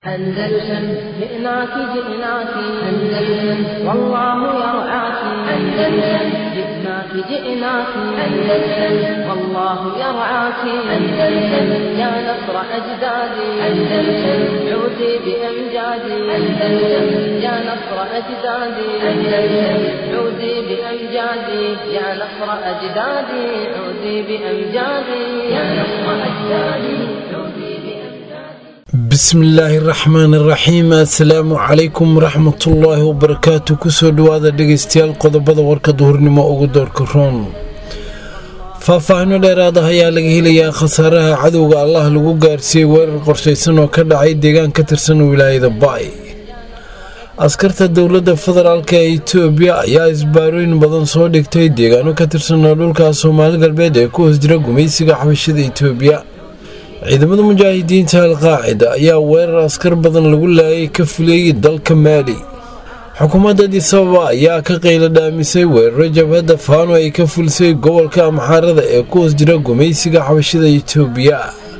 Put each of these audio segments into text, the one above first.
أندلسن جئناك جئناك أندلسن والله يرعاك أندلسن جئناك جئناك أندلسن والله يرعاك أندلسن يا نصر أجدادي أندلسن عودي بأمجادي أندلسن يا نصر أجدادي أندلسن عودي بأمجادي يا نصر أجدادي عودي بأمجادي يا نصر أجدادي عودي بسم الله الرحمن الرحيم السلام عليكم ورحمة الله وبركاته كسو دوادا دقيستيال قضبادا وركا دهورنما اوغو دوركا رون faahfaahino dheeraada ayaa laga helayaa khasaaraha cadowga Allah lagu gaarsiiyay weerar qorshaysan oo ka dhacay deegaan ka tirsan wilaayada Baay askarta dawladda federaalka ee Itoobiya ayaa isbaarooyin badan soo dhigtay deegaano ka tirsan dhulka Soomaali galbeed ee ku hoos jira gumaysiga xabashida Itoobiya ciidamada mujaahidiinta al-qaacida ayaa weerar askar badan lagu laayay ka fuliyay dalka Mali xukuumadda Addis Ababa ayaa ka qaylo dhaamisay weerar jabhadda Faano ay ka fulsay gobolka Amxaarada ee ku hoos jira gumaysiga xabashida Itoobiya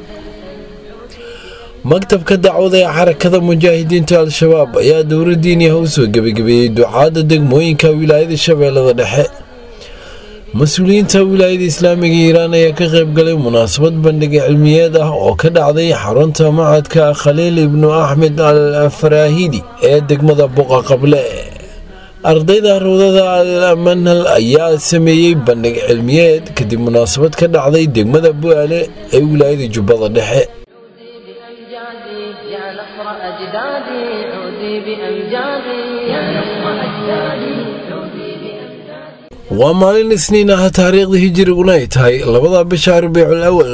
maktabka dacwada ee xarakada mujaahidiinta al-shabaab ayaa dowladdiina u soo gabagabeeyay ducaada degmooyinka wilaayada Shabeellada Dhexe مسؤولينتا ولاية الإسلامية إيران يكا قيب قلي مناسبة بندق علميات وكا دعضي حرونتا معادكا خليل ابن أحمد الفراهيدي ايدك مدبقا قبله أرضي دا روضا الأمن الأياد سميي بندق علميات كدي مناسبة كا دعضي دك مدبو علي اي ولاية جبادة دحي يا نصر أجدادي عودي بأمجادي يا نصر أجدادي waa maalin isniin ah taariikhda hijriguna ay tahay 2 bisha Rabiicul Awwal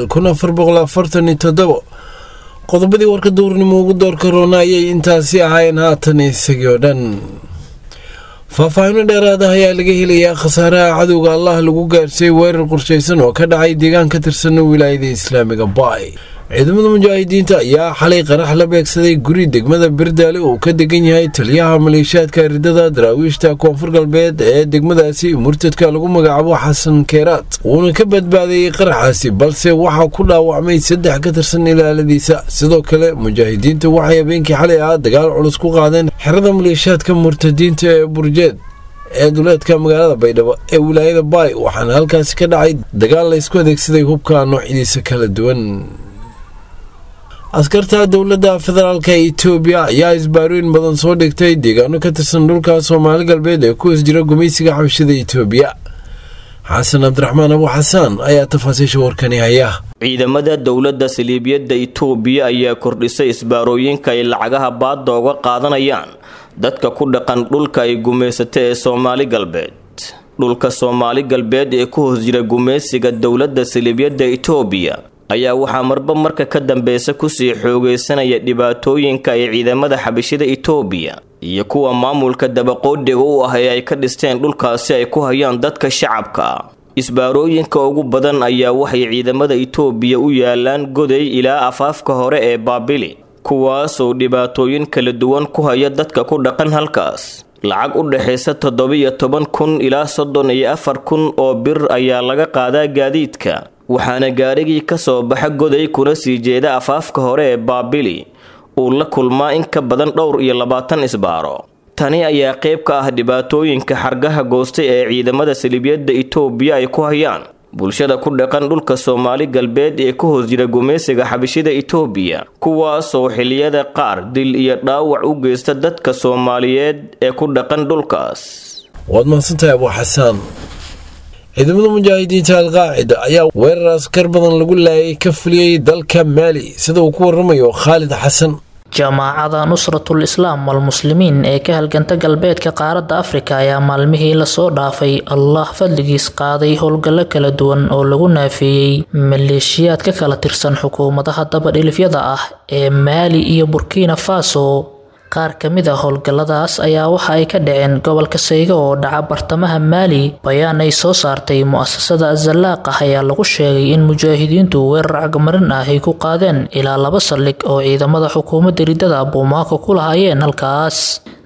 1447 qodobadii warka duurnimo ugu doorka roona ayay intaasi ahaayeen haatan isagoo dhan faahfaahino dheeraad ah ayaa laga helayaa khasaaraha cadowga Allah lagu gaarsiiyay weerar qorshaysan oo ka dhacay deegaan ka tirsan wilaayada Islaamiga Baay ciidamada mujaahidiinta ayaa xalay qarax la beegsaday guri degmada Birdaale oo ka degan yahay taliyaha maleeshiyaadka ridada daraawiishta koonfur galbeed ee degmadaasi murtadka lagu magacaabo Xasan Keeraat wuuna ka badbaaday qaraxaasi balse waxa ku dhaawacmay 3 ka tirsan ilaaladiisa sidoo kale mujaahidiinta waxay habeenkii xalay dagaal culus ku qaadeen xerada maleeshiyaadka murtadiinta ee Burjeed ee duleedka magaalada Baydhabo ee wilaayada Baay waxaana halkaas ka dhacay dagaal la isku adeegsaday hubka noocyadiisa kala duwan askarta dawladda federaalka ee Itoobiya ayaa isbaarooyin badan soo dhigtay deegaano ka tirsan dhulka Soomaali galbeed ee ku hoos jira gumaysiga xabashida Itoobiya Xasan Abdiraxmaan Abu Xasan ayaa tafaasiisha warkani haya ciidamada dawladda Saliibiyadda Itoobiya ayaa kordhisay isbaarooyinka ay lacagaha baadda uga qaadanayaan dadka ku dhaqan dhulka ay gumaysatay ee Soomaali galbeed dhulka Soomaali galbeed ee ku hoos jira gumaysiga dawladda Saliibiyadda Itoobiya ayaa waxaa marba marka ka dambaysa ku sii xoogeysanaya dhibaatooyinka ay ciidamada xabashida Itoobiya iyo kuwa maamulka dabaqoodhiga u ah ay ka dhisteen dhulkaasi ay ku hayaan dadka shacabka isbaarooyinka ugu badan ayaa waxay ciidamada Itoobiya u yaalaan goday ilaa afaafka hore ee Baabili kuwaas oo dhibaatooyin kala duwan ku haya dadka ku dhaqan halkaas lacag u dhaxaysa 17,000 ilaa 34,000 oo bir ayaa laga qaadaa gaadiidka waxaana gaarigii ka soo baxa goday kuna sii jeeda afaafka hore ee Baabili uu la kulmaa in ka badan 20 isbaaro tani ayaa qayb ka ah dhibaatooyinka xargaha goostay ee ciidamada Saliibiyadda Itoobiya ay ku hayaan bulshada ku dhaqan dhulka Soomaali galbeed ee ku hoos jira gumaysiga xabashida Itoobiya kuwaas oo xilliyada qaar dil iyo dhaawac u geysta dadka Soomaaliyeed ee ku dhaqan dhulkaas waad mahadsantahay Abu Xasan ciidamada mujaahidiinta al-qaacida ayaa weerar askar badan lagu laayay ka fuliyay dalka Mali sida uu ku waramayo Khalid Xasan jamaacada nusratul islaam wal muslimiin ee ka halganta galbeedka qaaradda Afrika ayaa maalmihii la soo dhaafay Allah fadligiis qaaday howlgallo kala duwan oo lagu naafiyay maleeshiyaad ka kala tirsan xukuumadaha dabadhilifyada ah ee Mali iyo Burkina Faso qaar kamid ah howlgalladaas ayaa waxa ay ka dhaceen gobolka Sayga oo dhaca bartamaha Mali bayaan ay soo saartay mu'assasada Az-Zalaaq ayaa lagu sheegay in mujaahidiintu weerar cagmarin ah ay ku qaadeen ilaa 2 saldhig oo ciidamada xukuumadda ridada Bamako ku lahaayeen halkaas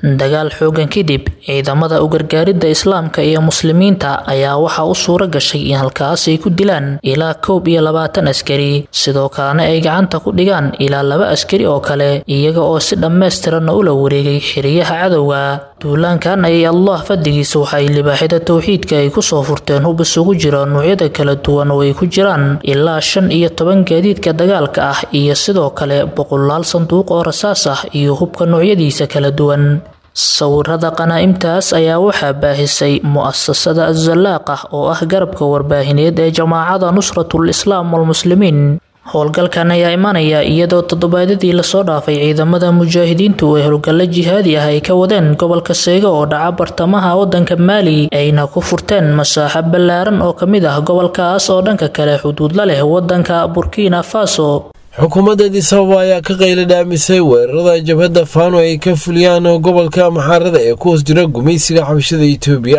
dagaal xoogan kadib ciidamada u gargaaridda islaamka iyo muslimiinta ayaa waxaa u suura gashay in halkaas ay ku dilaan ilaa 21 askari sidoo kalena ay gacanta ku dhigaan ilaa 2 askari oo kale iyaga oo si dhammaystiran ula wareegay xiriyaha cadowga duulaankan ay Allah fadhigiisa waxay libaaxida tawxiidka ay ku soo furteen hub isugu jira noocyada kala duwan oo ay ku jiraan ilaa 15 gaadiidka dagaalka ah iyo sidoo kale boqolaal sanduuq oo rasaas ah iyo hubka noocyadiisa kala duwan sawirada qanaa'imtaas ayaa waxaa baahisay mu'assasada Az-Zallaaqa oo ah garabka warbaahineed ee jamaacada Nusratul Islaam wal Muslimiin howlgalkan ayaa imanaya iyadoo toddobaadadii la soo dhaafay ciidamada mujaahidiintu ee howlgalla jihaadi ah ay ka wadeen gobolka Seego oo dhaca bartamaha wadanka Mali ayna ku furteen masaaxad ballaaran oo kamid ah gobolkaas oo dhanka kale xuduud la leh wadanka Burkina Faso xukuumadda Addis Ababa ayaa ka qayladhaamisay weerarada jabhadda Faano ay ka fuliyaan gobolka Maxarada ee ku hoos jira gumaysiga xabashada Itoobiya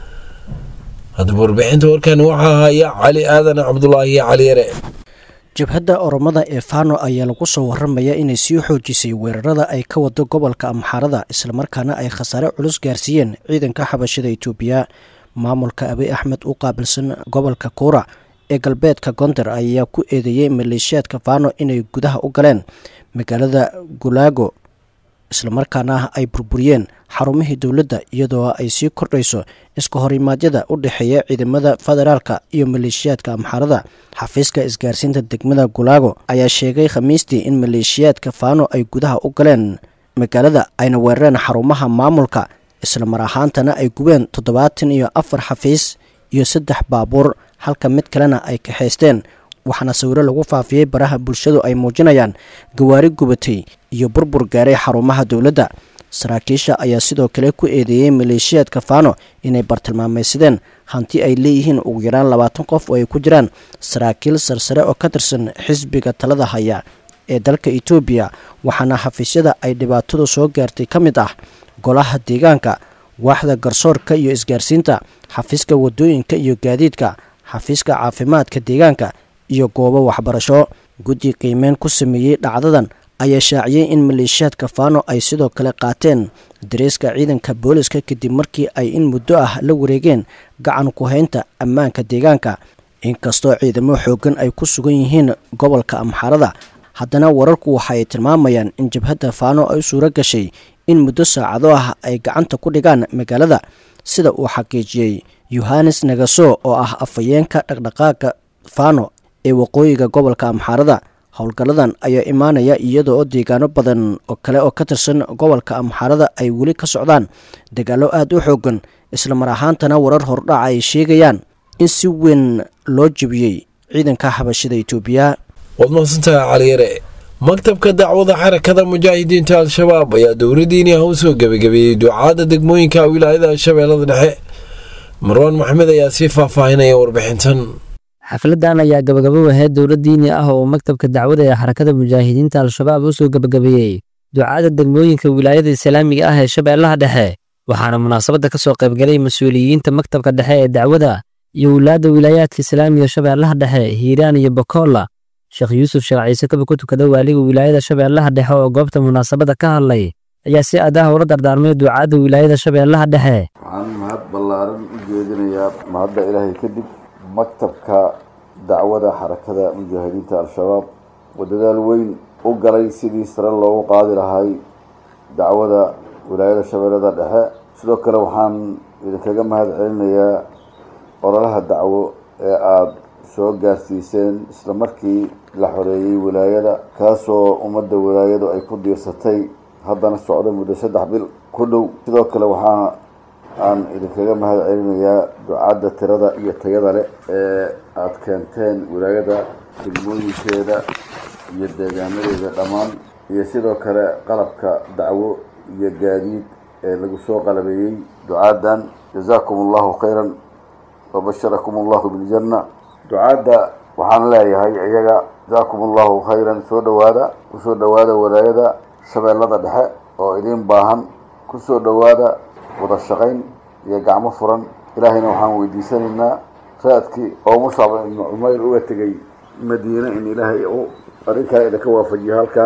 hadaba warbixinta warkan waxaa haya Cali Aadan Cabdullaahi Cali Yare jabhadda oromada ee Faano ayaa lagu soo waramaya inay sii xoojisay weerarada ay ka wado gobolka Maxarada isla markaana ay khasaare culus gaarsiiyeen ciidanka xabashada Itoobiya maamulka Abiy Ahmed u qaabilsan gobolka Koora ee galbeedka Gondar ayaa ku eedeeyay maleeshiyaadka Faano inay gudaha u galeen magaalada Gulago isla markaana ay burburiyeen xarumihii dawladda iyadoo ay sii kordhayso iska horimaadyada u dhaxeeya ciidamada federaalka iyo maleeshiyaadka Maxarada xafiiska isgaarsiinta degmada Gulago ayaa sheegay Khamiistii in maleeshiyaadka Faano ay gudaha u galeen magaalada ayna weerareen xarumaha maamulka isla mar ahaantana ay gubeen 74 xafiis iyo 3 baabuur halka mid kalena ay ka xeesteen waxaana sawiro lagu faafiyay baraha bulshadu ay muujinayaan gawaari gubatay iyo burbur gaaray xarumaha dawladda saraakiisha ayaa sidoo kale ku eedeeyay maleeshiyaadka Faano inay bartilmaameedsadeen hanti ay leeyihiin ugu yaraan 20 qof oo ay ku jiraan saraakiil sarsare oo ka tirsan xisbiga talada haya ee dalka Itoobiya waxaana xafiisyada ay dhibaatadu soo gaartay kamid ah golaha deegaanka waaxda garsoorka iyo isgaarsiinta xafiiska wadooyinka iyo gaadiidka xafiiska caafimaadka deegaanka iyo goobo waxbarasho guddi qiimeyn ku sameeyay dhacdadan ayaa shaaciyay in maleeshiyaadka Faano ay sidoo kale qaateen dareeska ciidanka booliska kadib markii ay in muddo ah la wareegeen gacan ku haynta ammaanka deegaanka inkastoo ciidamo xoogan ay ku sugan yihiin gobolka Maxarada haddana wararku waxay tilmaamayaan in jabhadda Faano ay suura gashay in muddo saacado ah ay gacanta ku dhigaan magaalada sida uu xaqiijiyay Yohannes Nagaso oo ah afayeenka dhaqdhaqaaqa Faano ee waqooyiga gobolka Maxarada howlgaladan ayaa imaanaya iyadoo deegaano badan oo kale oo ka tirsan gobolka Maxarada ay weli ka socdaan dagaalo aad u xoogan isla mar ahaantana warar hordhac ay sheegayaan in si weyn loo jabiyay ciidanka xabashada Itoobiya wadnaansantaa Cali Yare maktabka dacwada xarakada mujaahidiinta al-shabaab ayaa dowladdiina u soo gabagabeeyay ducaada degmooyinka wilaayada Shabeellada Dhexe Marwan Maxamed ayaa si faahfaahinaya warbixintan xafladan ayaa gabagabo waheed dowladdiina ah oo maktabka dacwada ee xarakada mujaahidiinta al-shabaab u soo gabagabeeyay ducaada degmooyinka wilaayada islaamiga ah ee Shabeellaha Dhexe waxaana munaasabada ka soo qayb galay mas'uuliyiinta maktabka dhexe ee dacwada iyo wilaayada wilaayadka islaamiga Shabeellaha Dhexe Hiiraan iyo Bakola Sheekh Yuusuf Sheekh Ciise ka tukada waaliga wilaayada Shabeellaha Dhexe oo goobta munaasabada ka hadlay ayaa si aadaha ula dardaarmay ducaada wilaayada Shabeellaha Dhexe waxaan mahad ballaaran u jeedinayaa mahadda Ilaahay kadib maktabka dacwada xarakada mujaahidiinta al-shabaab wadadaal weyn u galay sidii sare loogu qaadi lahay dacwada wilaayada Shabeellada Dhexe sidoo kale waxaan idinkaga mahad celinayaa ololaha dacwo ee aad soo gaarsiiseen isla markii la xoreeyay wilaayada kaasoo ummadda wilaayadu ay ku diirsatay haddana socda muddo 3 bil ku dhow sidoo kale aan idinkaga mahad celinayaa ducaada tirada iyo tayada leh ee aad keenteen wilaayada degmooyinkeeda iyo deegaanadeeda dhammaan iyo sidoo kale qalabka dacwo iyo gaadiid ee lagu soo qalabeeyey ducaadan jazaakumullahu khayran wa basharakumullahu bil janna ducaada waxaan leeyahay iyaga jazaakumullahu khayran soo dhawaada wilaayada Shabeellada Dhexe oo idin baahan ku soo dhawaada wada shaqayn iyo gacmo furan ilaahayna waxaan weydiisanaynaa raadkii oo Musab ibn Umayr uga tagay Madiina in Ilaahay uu arrinka ka waafajiyo halkan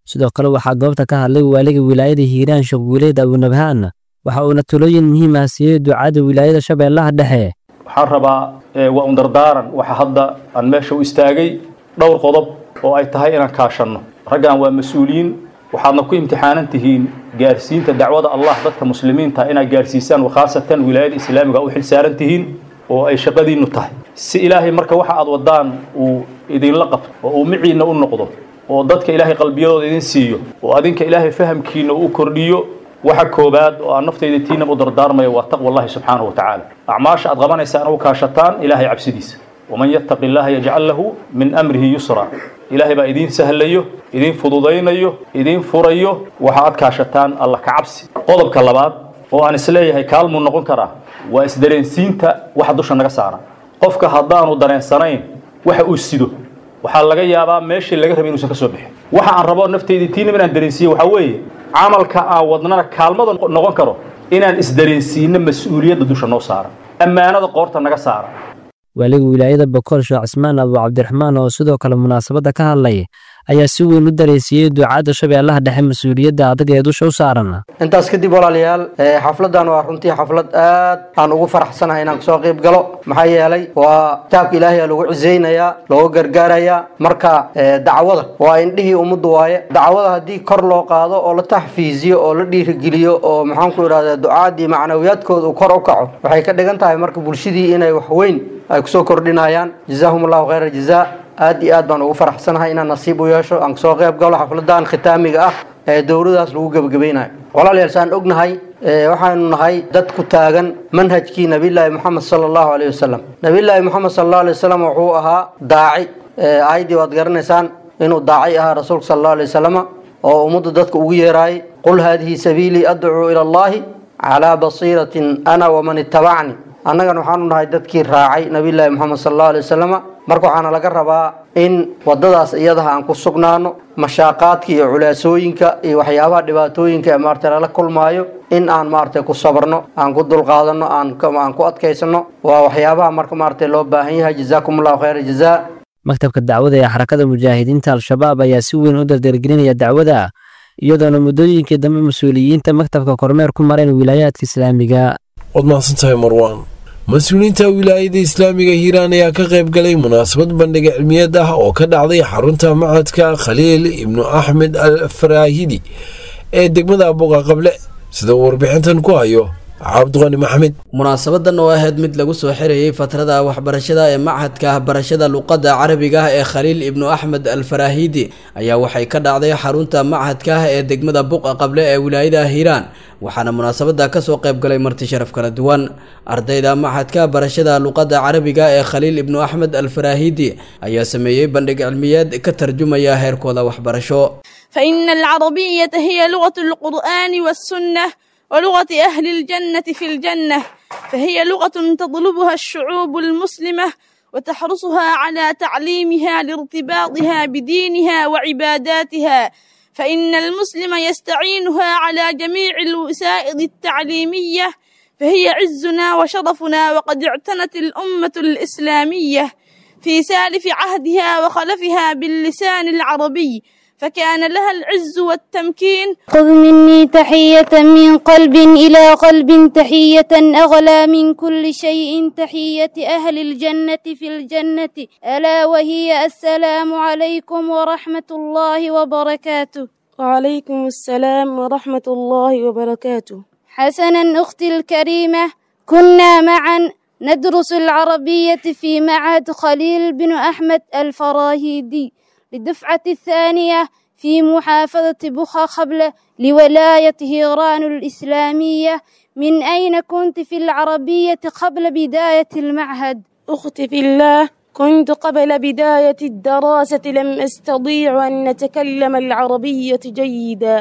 sidoo kale waxaa goobta ka hadlay waaliga wilaayada hiiraan sheekh guuleed abunabhaan waxa uuna talooyin muhiim ah siiyey ducaada wilaayada shabeellaha dhexe waxaan rabaa waa un dardaaran waxa hadda aan meesha u istaagay dhowr qodob oo ay tahay inaan kaashanno raggan waa mas-uuliyiin waxaadna ku imtixaanan tihiin gaarsiinta dacwada allah dadka muslimiinta inaad gaarsiisaan khaasatan wilaayada islaamiga u xilsaaran tihiin oo ay shaqadiinnu tahay si ilaahay marka waxa aad wadaan uu idinla qabto oo uu miciinna u noqdo oo dadka ilaahay qalbiyadooda idin siiyo oo adinka ilaahay fahamkiina u kordhiyo waxa koobaad oo aan naftayda tiinaba u dardaarmayo waa taqwa allahi subxaanahu watacaala acmaasha aad qabanaysaan u kaashataan ilaahay cabsidiisa waman yattaqi illaha yajcal lahu min amrihi yusra ilaahay baa idiin sahlayo idiin fududaynayo idiin furayo waxa aad kaashataan alla ka cabsi qodobka labaad oo aan isleeyahay kaalmuu noqon karaa waa isdareensiinta waxa dusha naga saaran qofka haddaanu dareensanayn waxa uu sido waxaa laga yaabaa meeshii laga rabay inuusan ka soo bixin waxa aan rabo naftayda tiinaba inaan dareensiiyo waxaa weeye camalka aan wadnana kaalmada noqon karo inaan isdareensiino mas-uuliyadda dusha noo saaran ammaanada qoorta naga saaran waaliga wilaayada bokool sheekh cismaan abu cabdiraxmaan oo sidoo kale munaasabadda ka hadlay ayaa si weyn u dareensiiyey ducaadda shabeellaha dhexe mas-uuliyadda adag ee dusha u saaran intaas kadib walaalayaal xafladan waa runtii xaflad aad aan ugu faraxsanahay inaan kasoo qayb galo maxaa yeelay waa kitaabka ilaahay lagu cisaynayaa looga gargaarayaa marka dacwada waa indhihii ummaddu waaye dacwada haddii kor loo qaado oo la taxfiiziyo oo la dhiirigeliyo oo maxaan ku idhahdaa ducaadii macnawiyaadkooda uu kor u kaco waxay ka dhigan tahay marka bulshadii inay wax weyn ay kusoo kordhinayaan jazaahum allahu khayra jazaa aad iyo aad baan ugu faraxsanahay inaan nasiib u yeesho aan kasoo qayb galo xafladan khitaamiga ah ee dowladaas lagu gebagabaynayo walaalayaal saan ognahay waxaanu nahay dad ku taagan manhajkii nabiyullaahi moxamed sala allahu alayhi wasalam nabiyullaahi moxamed sala allahu alayhi wasalam wuxuu ahaa daaci aayaddii waad garanaysaan inuu daaci ahaa rasuulka sala allahu alayhi wasalam oo ummadda dadka ugu yeeraayay qul haadihi sabiilii adcuu ila allahi calaa basiiratin ana waman ittabacni annagan waxaanu nahay dadkii raacay nabiyullaahi moxamed sala allahu alayhi wasalam marka waxaana laga rabaa in wadadaas iyadaha aan ku sugnaano mashaaqaadka iyo culaasooyinka iyo waxyaabaha dhibaatooyinka ee maaragtay lala kulmaayo in aan maaragtay ku sabarno aan ku dulqaadano aan ku adkaysano waa waxyaabaha marka maaragtay loo baahan yahay jazaakum allahu khayra jazaa maktabka dacwada ee xarakada mujaahidiinta al-shabaab ayaa si weyn u dardargelinaya dacwada iyadoona muddooyinkii dambe mas-uuliyiinta maktabka kormeer ku mareen wilaayaadka islaamiga waad mahadsantahay marwaan mas-uuliyiinta wilaayada islaamiga hiiraan ayaa ka qayb galay munaasabad bandhiga cilmiyeed ah oo ka dhacday xarunta macadka khaliil ibnu axmed al faraahidi ee degmada buqa qable sida uu warbixintan ku hayo cabdiqani maxamed munaasabadan oo ahayd mid lagu soo xirayay fatrada waxbarashada ee machadka barashada luqadda carabiga ah ee khaliil ibnu axmed al faraahidi ayaa waxay ka dhacday xarunta machadka ah ee degmada buqa qable ee wilaayada hiiraan waxaana munaasabada kasoo qayb galay marti sharaf kala duwan ardayda machadka barashada luqadda carabiga ee khaliil ibnu axmed al faraahidi ayaa sameeyey bandhig cilmiyeed ka tarjumaya heerkooda waxbarasho فإن العربية هي لغة القرآن والسنة ولغة أهل الجنة في الجنة فهي لغة تطلبها الشعوب المسلمة وتحرصها على تعليمها لارتباطها بدينها وعباداتها فإن المسلم يستعينها على جميع الوسائل التعليمية فهي عزنا وشرفنا وقد اعتنت الأمة الإسلامية في سالف عهدها وخلفها باللسان العربي فكان لها العز والتمكين. خذ مني تحية من قلب إلى قلب تحية أغلى من كل شيء تحية أهل الجنة في الجنة ألا وهي السلام عليكم ورحمة الله وبركاته. وعليكم السلام ورحمة الله وبركاته. حسنا أختي الكريمة كنا معا ندرس العربية في معهد خليل بن أحمد الفراهيدي للدفعة الثانية في محافظة بخا قبل لولاية هيران الإسلامية. من أين كنت في العربية قبل بداية المعهد؟ أختي في الله كنت قبل بداية الدراسة لم أستطيع أن أتكلم العربية جيدا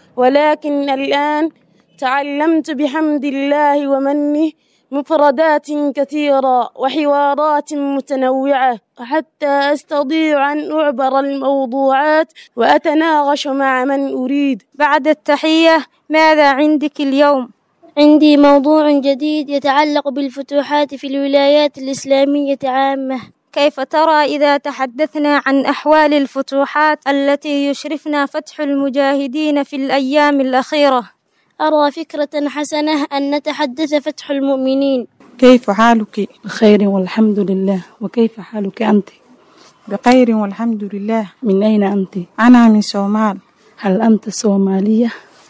ولكن الآن تعلمت بحمد الله ومنه مفردات كثيرة وحوارات متنوعة حتى أستطيع أن أعبر الموضوعات وأتناقش مع من أريد. بعد التحية ماذا عندك اليوم؟ عندي موضوع جديد يتعلق بالفتوحات في الولايات الإسلامية عامة. كيف ترى إذا تحدثنا عن أحوال الفتوحات التي يشرفنا فتح المجاهدين في الأيام الأخيرة؟ أرى فكرة حسنة أن نتحدث فتح المؤمنين. كيف حالك؟ بخير والحمد لله. وكيف حالك أنت؟ بخير والحمد لله. من أين أنت؟ أنا من صومال. هل أنت صومالية؟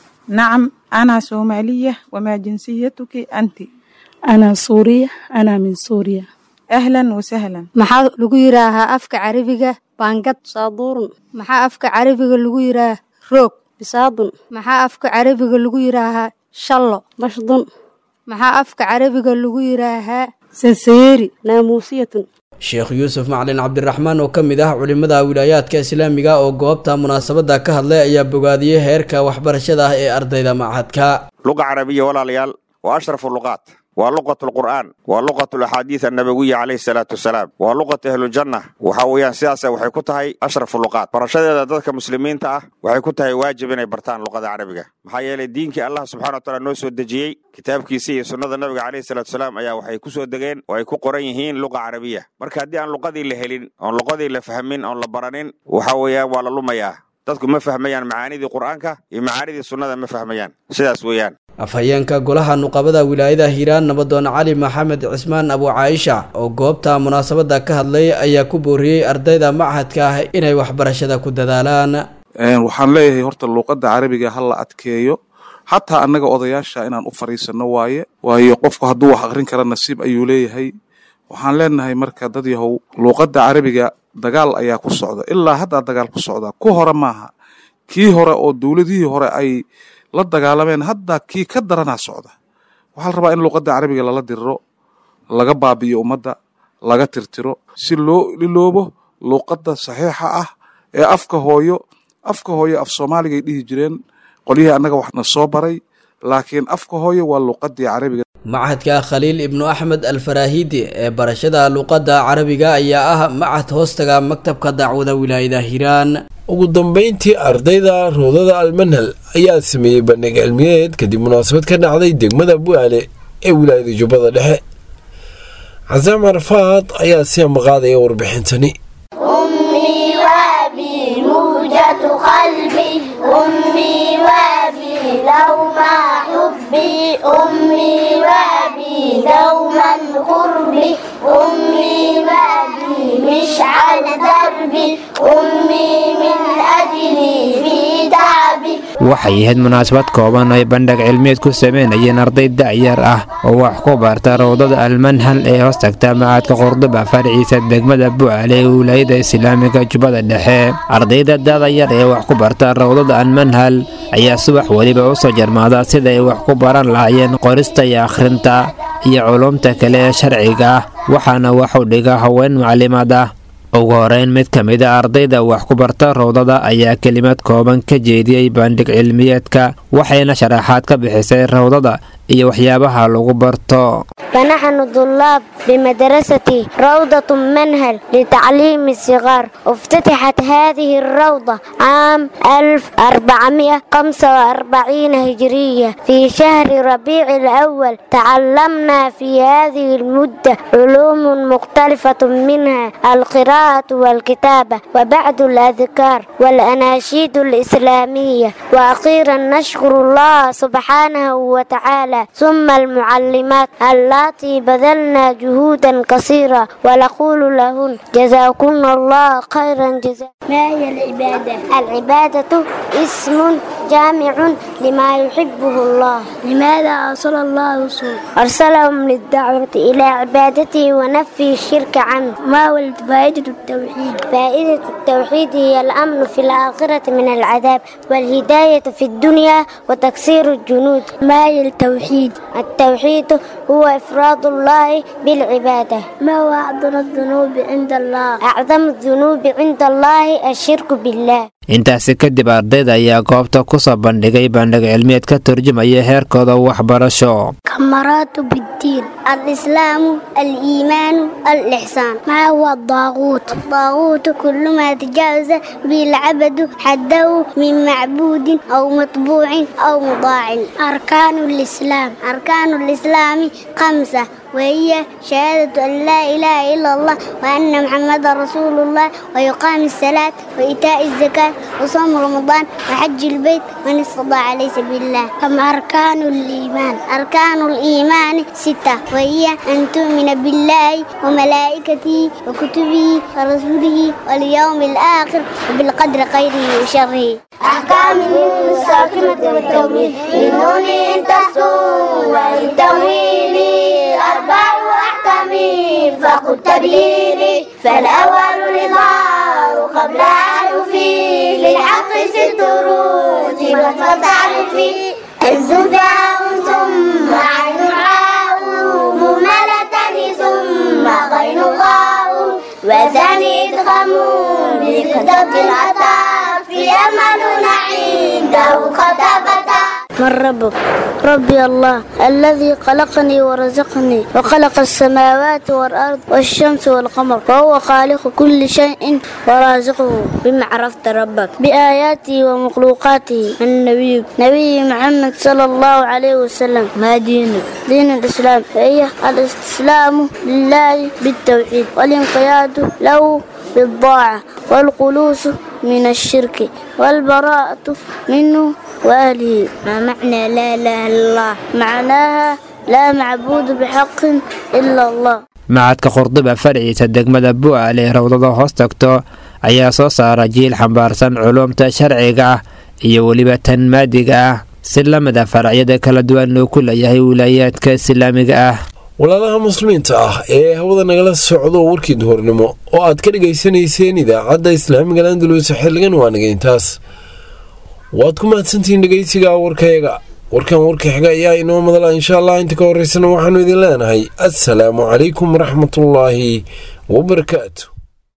نعم أنا صومالية. وما جنسيتك أنت؟ أنا سورية. أنا من سوريا. أهلا وسهلا. maxaa lagu yiraahaa afka carabiga baangad saaduurn? maxaa afka carabiga lagu yiraahaa roog bisaadun? maxaa afka carabiga lagu yiraahaa shallo bashdun? maxaa afka carabiga lagu yiraahaa saseeri naamuusiyatun? sheekh yuusuf macalin cabdiraxmaan oo ka mid ah culimada wilaayaadka islaamiga oo goobta munaasabada ka hadlay ayaa bogaadiyay heerka waxbarashada ee ardayda machadka. luqa carabiya walaalayaal waa ashrafu luqaat ولغة القرآن ولغة الأحاديث النبوية عليه الصلاة والسلام ولغة أهل الجنة وحويان سياسة وحيكوتها أشرف اللغات برشادة ذاتك مسلمين وحيكوتها واجب أن يبرتان اللغة العربية محايا للدين كي الله سبحانه وتعالى نوسو الدجيي كتاب كيسي سنة النبي عليه الصلاة والسلام أيا وحيكوسو الدجين وحيكو قرينهين لغة عربية مركا دي عن لغة دي اللي هلين عن لغة دي اللي فهمين عن لبرانين وحويا ولا لمياه dadku ma fahmayaan macaanidii quraanka iyo macaanidii sunnada ma fahmayaan sidaas weeyaan. afhayeenka golaha nuqabada wilaayada Hiiraan nabadoon Cali Maxamed Cismaan Abu Caaisha oo goobta munaasabada ka hadlay ayaa ku booriyay ardayda machadka ah inay waxbarashada ku dadaalaan. waxaan leeyahay horta luqadda carabiga hal la adkeeyo hatta annaga odayaasha inaan u fariisano waayo qofku hadduu wax aqrin kara nasiib ayuu leeyahay. waxaan leenahay marka dad yahow luqadda carabiga dagaal ayaa ku socda ilaa hadda dagaal ku socda ku hore maaha kii hore oo dawladihii hore ay la dagaalameen hadda kii ka darana socda. waxaa la rabaa in luqadda carabiga lala diriro laga baabiyo ummadda laga tirtiro si loo iloobo luqadda saxiixa ah ee afka hooyo af Soomaaliga ay dhihi jireen qoliyada annaga waxna soo baray laakiin afka hooyo waa luqadda carabiga. machadka Khaliil ibn Ahmed al-Farahidi ee barashada luqadda carabiga ayaa ah machad hoostaga maktabka dacwada wilaayada Hiiraan. ugu dambeyntii ardayda roodada almanhal ayaa sameeyay bandhig cilmiyeed kadib munaasabad ka dhacday degmada Bu'aale ee wilaayada Jubbada Dhexe. Azam Arfaad ayaa si maqaaday warbixintani. ummi wa bi mujatu qalbi ummi wa bi lawma hubbi ummi wa bi dawman qurbi ummi wa bi mish'al darbi ummi min ajli fi ta'bi. waxay ahayd munaasabad kooban ay bandhig cilmiyeed ku sameynayeen arday da'yar ah oo wax ku barta rawdada almanhal ee hoos tagta machadka Qurduba farciisa degmada Bu'aale ee wilaayada islaamiga Jubbada Dhexe. ardayda da'da yar ee wax ku barta rawdada almanhal ayaa subax waliba u soo jarmaada sida ay wax ku baran lahaayeen qorista iyo akhrinta iyo culumta kale ee sharciga waxaana wax u dhiga haween macallimad ah. ugu horeyn mid ka mid ah ardayda wax ku barta rawdada ayaa kelimad kooban ka jeediyay bandhig cilmiyeedka waxayna sharaxaad ka bixisay rawdada iyo waxyaabaha lagu barto. فنحن طلاب بمدرسة روضة منهل لتعليم الصغار. افتتحت هذه الروضة عام 1445 هجرية في شهر ربيع الأول. تعلمنا في هذه المدة علوم مختلفة منها القراءة والكتابة وبعض الأذكار والأناشيد الإسلامية. وأخيرا نشكر الله سبحانه وتعالى ثم المعلمات اللاتي بذلنا جهودا كثيرة ونقول لهن جزاكم الله خيرا جزاء. ما هي العبادة؟ العبادة اسم جامع لما يحبه الله. لماذا أرسل الله رسوله؟ أرسلهم للدعوة إلى عبادته ونفي الشرك عنه. ما هو فائدة التوحيد؟ فائدة التوحيد هي الأمن في الآخرة من العذاب والهداية في الدنيا وتكسير الجنود. ما هي التوحيد؟ التوحيد هو إفراد الله بالعبادة. ما هو أعظم الذنوب عند الله؟ أعظم الذنوب عند الله الشرك بالله. intaasi kadib ardayda ayaa goobta ku soo bandhigay bandhig cilmiyeed ka turjumaya heerkooda waxbarasho. كمرات بالدين الإسلام الإيمان الإحسان. ما هو الطاغوت؟ الطاغوت كل ما تجاوز به العبد حده من معبود أو مطبوع أو مطاع. أركان الإسلام 5 وهي شهادة أن لا إله إلا الله وأن محمد رسول الله ويقام الصلاة وإيتاء الزكاة وصوم رمضان وحج البيت من استطاع عليه سبيل الله. كما أركان الإيمان. أركان الإيمان 6 وهي أن تؤمن بالله وملائكته وكتبه ورسوله واليوم الآخر وبالقدر خيره وشره. أحكام النون الساكنة والتوحيد للنون إن تسكن وللتنوين 4 أحكام فقد تبييني فالأول الإظهار قبل أن فيه للحق 6 رتب فتعرفي الزفاء ثم عين حاء مهملة ثم غين غاء وثاني إدغام بكتب العطاء في أمل عنده خطبتا. من ربك؟ ربي الله الذي خلقني ورزقني وخلق السماوات والأرض والشمس والقمر وهو خالق كل شيء ورازقه. بما عرفت ربك؟ بآياته ومخلوقاته. النبي نبي محمد صلى الله عليه وسلم. ما دينك؟ دين الإسلام هي الاستسلام لله بالتوحيد والانقياد له بالطاعة والخلوص من الشرك والبراءة منه وأهله. ما معنى لا إله إلا الله؟ معناها لا معبود بحق إلا الله. macadka Qurduba farciisa degmada Bu'aale rawdada hoos tagto ayaa soo saara jiil xambaarsan culumta sharciga ah iyo waliba tan maadiga ah si lamada farciyada kala duwan oo ku leeyahay wilaayadka islaamiga ah. walaalaha muslimiinta ah ee hawada nagala socdo warkii duhurnimo oo aad ka dhageysanayseen idaacadda islaamiga Andalus xilligan waa naga intaas. waad ku mahadsantihiin dhageysiga warkayaga. warkan warka xiga ayaa inoo madala insha Allah inta ka horeysana waxaanu idin leenahay assalaamu calaykum waraxmatullaahi wabarakaatuh.